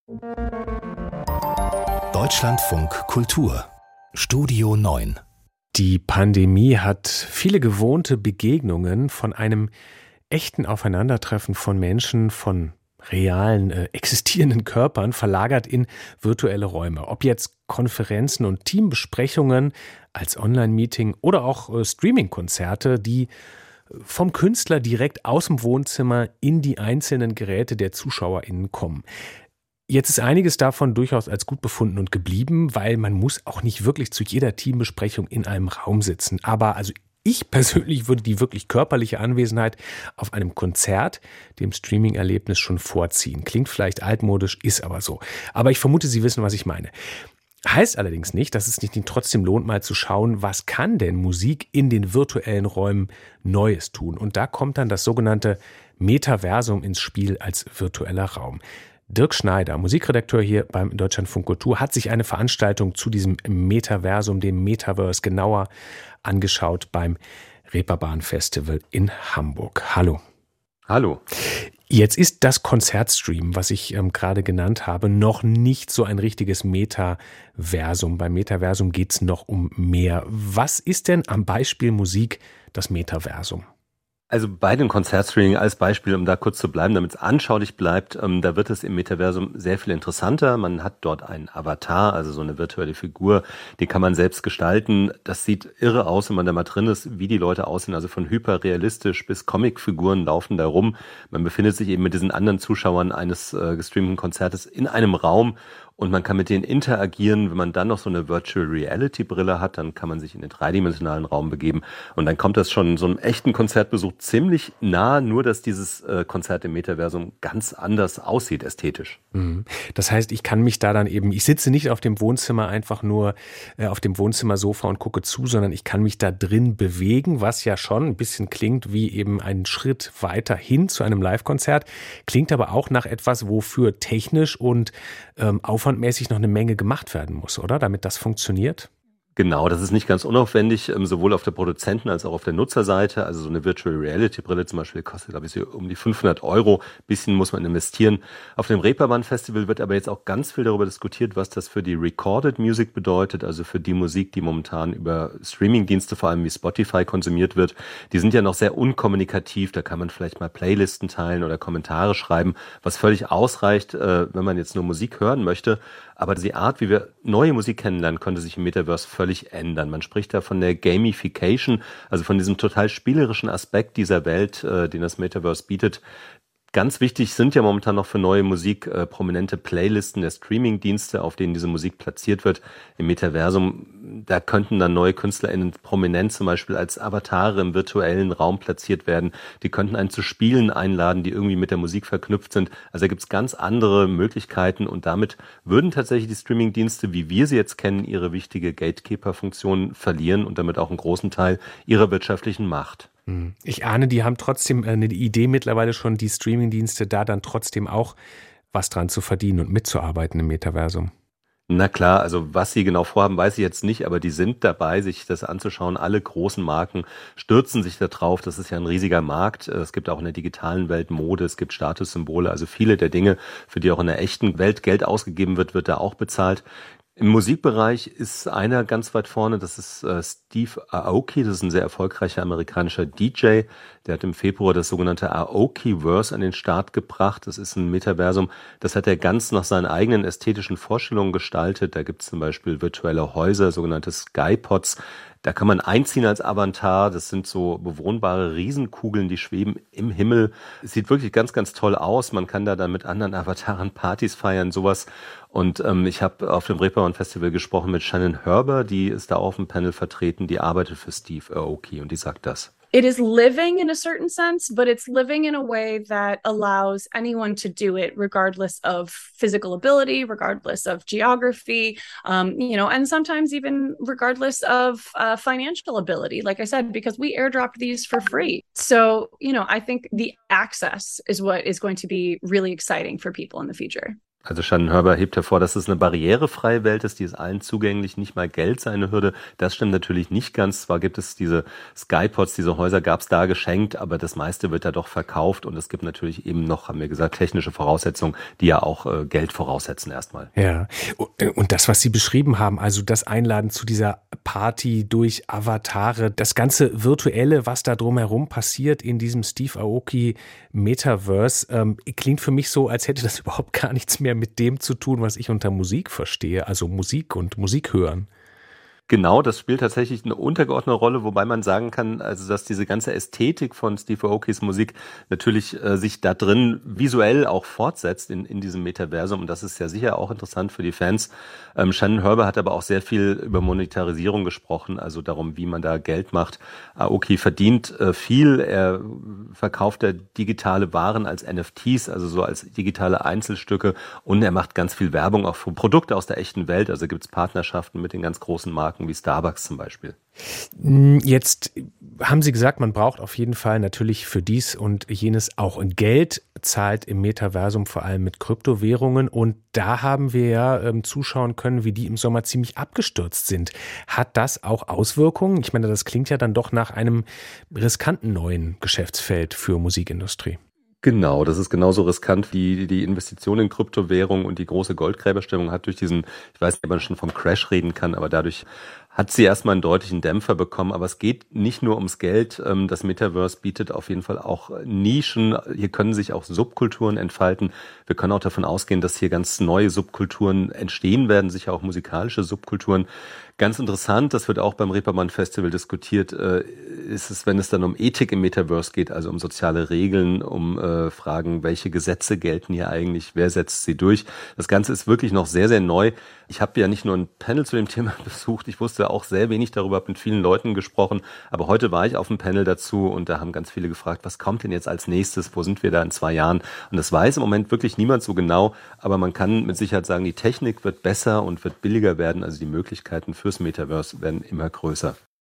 Deutschlandfunk Kultur Studio 9. Die Pandemie hat viele gewohnte Begegnungen von einem echten Aufeinandertreffen von Menschen, von realen, existierenden Körpern verlagert in virtuelle Räume. Ob jetzt Konferenzen und Teambesprechungen als Online-Meeting oder auch Streaming-Konzerte, die vom Künstler direkt aus dem Wohnzimmer in die einzelnen Geräte der ZuschauerInnen kommen. Jetzt ist einiges davon durchaus als gut befunden und geblieben, weil man muss auch nicht wirklich zu jeder Teambesprechung in einem Raum sitzen. Aber also ich persönlich würde die wirklich körperliche Anwesenheit auf einem Konzert dem Streaming-Erlebnis schon vorziehen. Klingt vielleicht altmodisch, ist aber so. Aber ich vermute, Sie wissen, was ich meine. Heißt allerdings nicht, dass es nicht trotzdem lohnt, mal zu schauen, was kann denn Musik in den virtuellen Räumen Neues tun. Und da kommt dann das sogenannte Metaversum ins Spiel als virtueller Raum. Dirk Schneider, Musikredakteur hier beim Deutschlandfunk Kultur, hat sich eine Veranstaltung zu diesem Metaversum, dem Metaverse, genauer angeschaut beim Reeperbahn Festival in Hamburg. Hallo. Hallo. Jetzt ist das Konzertstream, was ich gerade genannt habe, noch nicht so ein richtiges Metaversum. Beim Metaversum geht es noch um mehr. Was ist denn am Beispiel Musik das Metaversum? Also bei dem Konzertstreaming als Beispiel, um da kurz zu bleiben, damit es anschaulich bleibt, da wird es im Metaversum sehr viel interessanter. Man hat dort einen Avatar, also so eine virtuelle Figur, die kann man selbst gestalten. Das sieht irre aus, wenn man da mal drin ist, wie die Leute aussehen, also von hyperrealistisch bis Comicfiguren laufen da rum. Man befindet sich eben mit diesen anderen Zuschauern eines gestreamten Konzertes in einem Raum. Und man kann mit denen interagieren. Wenn man dann noch so eine Virtual Reality Brille hat, dann kann man sich in den dreidimensionalen Raum begeben. Und dann kommt das schon so einem echten Konzertbesuch ziemlich nah, nur dass dieses Konzert im Metaversum ganz anders aussieht ästhetisch. Das heißt, ich kann mich da dann eben, ich sitze nicht auf dem Wohnzimmer einfach nur auf dem Wohnzimmersofa und gucke zu, sondern ich kann mich da drin bewegen, was ja schon ein bisschen klingt wie eben einen Schritt weiter hin zu einem Live-Konzert. Klingt aber auch nach etwas, wofür technisch und aufwandmäßig noch eine Menge gemacht werden muss, oder? Damit das funktioniert? Genau, das ist nicht ganz unaufwendig, sowohl auf der Produzenten- als auch auf der Nutzerseite. Also so eine Virtual Reality Brille zum Beispiel kostet, glaube ich, um die 500 €. Bisschen muss man investieren. Auf dem Reeperbahn Festival wird aber jetzt auch ganz viel darüber diskutiert, was das für die Recorded Music bedeutet, also für die Musik, die momentan über Streamingdienste, vor allem wie Spotify, konsumiert wird. Die sind ja noch sehr unkommunikativ, da kann man vielleicht mal Playlisten teilen oder Kommentare schreiben, was völlig ausreicht, wenn man jetzt nur Musik hören möchte. Aber die Art, wie wir neue Musik kennenlernen, könnte sich im Metaverse völlig ändern. Man spricht da von der Gamification, also von diesem total spielerischen Aspekt dieser Welt, den das Metaverse bietet. Ganz wichtig sind ja momentan noch für neue Musik prominente Playlisten der Streaming-Dienste, auf denen diese Musik platziert wird. Im Metaversum, da könnten dann neue KünstlerInnen prominent zum Beispiel als Avatare im virtuellen Raum platziert werden. Die könnten einen zu Spielen einladen, die irgendwie mit der Musik verknüpft sind. Also da gibt's ganz andere Möglichkeiten und damit würden tatsächlich die Streaming-Dienste, wie wir sie jetzt kennen, ihre wichtige Gatekeeper-Funktion verlieren und damit auch einen großen Teil ihrer wirtschaftlichen Macht. Ich ahne, die haben trotzdem eine Idee mittlerweile schon, die Streamingdienste da dann trotzdem auch was dran zu verdienen und mitzuarbeiten im Metaversum. Na klar, also was sie genau vorhaben, weiß ich jetzt nicht, aber die sind dabei, sich das anzuschauen. Alle großen Marken stürzen sich da drauf. Das ist ja ein riesiger Markt. Es gibt auch in der digitalen Welt Mode, es gibt Statussymbole, also viele der Dinge, für die auch in der echten Welt Geld ausgegeben wird, wird da auch bezahlt. Im Musikbereich ist einer ganz weit vorne, das ist Steve Aoki, das ist ein sehr erfolgreicher amerikanischer DJ. Der hat im Februar das sogenannte Aokiverse an den Start gebracht. Das ist ein Metaversum, das hat er ganz nach seinen eigenen ästhetischen Vorstellungen gestaltet. Da gibt es zum Beispiel virtuelle Häuser, sogenannte Skypods. Da kann man einziehen als Avatar. Das sind so bewohnbare Riesenkugeln, die schweben im Himmel. Es sieht wirklich ganz, ganz toll aus. Man kann da dann mit anderen Avataren Partys feiern, sowas. Und ich habe auf dem Reeperbahn Festival gesprochen mit Shannon Herber, die ist da auf dem Panel vertreten, die arbeitet für Steve Aoki und die sagt das. It is living in a certain sense, but it's living in a way that allows anyone to do it, regardless of physical ability, regardless of geography, and sometimes even regardless of financial ability. Like I said, because we airdropped these for free. So, I think the access is what is going to be really exciting for people in the future. Also Shannon Herber hebt hervor, dass es eine barrierefreie Welt ist, die ist allen zugänglich, nicht mal Geld sei eine Hürde. Das stimmt natürlich nicht ganz. Zwar gibt es diese Skypods, diese Häuser gab es da geschenkt, aber das meiste wird da doch verkauft und es gibt natürlich eben noch, haben wir gesagt, technische Voraussetzungen, die ja auch Geld voraussetzen erstmal. Ja, und das, was Sie beschrieben haben, also das Einladen zu dieser Party durch Avatare, das ganze Virtuelle, was da drumherum passiert in diesem Steve Aoki Metaverse, klingt für mich so, als hätte das überhaupt gar nichts mehr mit dem zu tun, was ich unter Musik verstehe, also Musik und Musik hören. Genau, das spielt tatsächlich eine untergeordnete Rolle, wobei man sagen kann, also dass diese ganze Ästhetik von Steve Aokis Musik natürlich sich da drin visuell auch fortsetzt in diesem Metaversum und das ist ja sicher auch interessant für die Fans. Shannon Herber hat aber auch sehr viel über Monetarisierung gesprochen, also darum, wie man da Geld macht. Aoki verdient viel, er verkauft da digitale Waren als NFTs, also so als digitale Einzelstücke und er macht ganz viel Werbung auch für Produkte aus der echten Welt, also gibt es Partnerschaften mit den ganz großen Marken wie Starbucks zum Beispiel. Jetzt haben Sie gesagt, man braucht auf jeden Fall natürlich für dies und jenes auch ein Geld, zahlt im Metaversum vor allem mit Kryptowährungen und da haben wir ja zuschauen können, wie die im Sommer ziemlich abgestürzt sind. Hat das auch Auswirkungen? Ich meine, das klingt ja dann doch nach einem riskanten neuen Geschäftsfeld für Musikindustrie. Genau, das ist genauso riskant wie die Investition in Kryptowährung und die große Goldgräberstimmung hat durch diesen, ich weiß nicht, ob man schon vom Crash reden kann, aber dadurch hat sie erstmal einen deutlichen Dämpfer bekommen. Aber es geht nicht nur ums Geld. Das Metaverse bietet auf jeden Fall auch Nischen. Hier können sich auch Subkulturen entfalten. Wir können auch davon ausgehen, dass hier ganz neue Subkulturen entstehen werden, sicher auch musikalische Subkulturen. Ganz interessant, das wird auch beim Reeperbahn Festival diskutiert, ist es, wenn es dann um Ethik im Metaverse geht, also um soziale Regeln, um Fragen, welche Gesetze gelten hier eigentlich, wer setzt sie durch. Das Ganze ist wirklich noch sehr, sehr neu. Ich habe ja nicht nur ein Panel zu dem Thema besucht, ich wusste auch sehr wenig darüber, habe mit vielen Leuten gesprochen, aber heute war ich auf einem Panel dazu und da haben ganz viele gefragt, was kommt denn jetzt als nächstes, wo sind wir da in 2 Jahren? Und das weiß im Moment wirklich niemand so genau, aber man kann mit Sicherheit sagen, die Technik wird besser und wird billiger werden, also die Möglichkeiten fürs Metaverse werden immer größer.